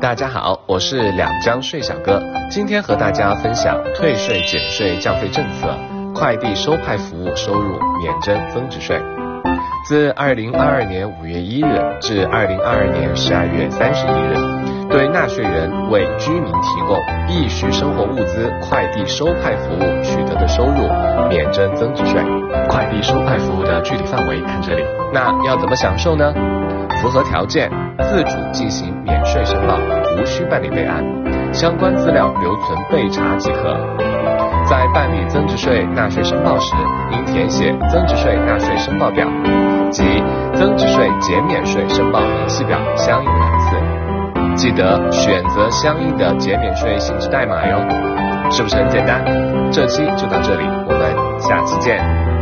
大家好，我是两江税小哥，今天和大家分享退税减税降费政策，快递收派服务收入免征增值税。自2022年5月1日至2022年12月31日，对纳税人为居民提供必需生活物资快递收派服务取得的收入免征增值税。快递收派服务的具体范围看这里。那要怎么享受呢？符合条件，自主进行免税申报，无需办理备案，相关资料留存备查即可。在办理增值税纳税申报时，应填写增值税纳税申报表及增值税减免税申报明细表相应栏次，记得选择相应的减免税性质代码哟。是不是很简单？这期就到这里，我们下期见。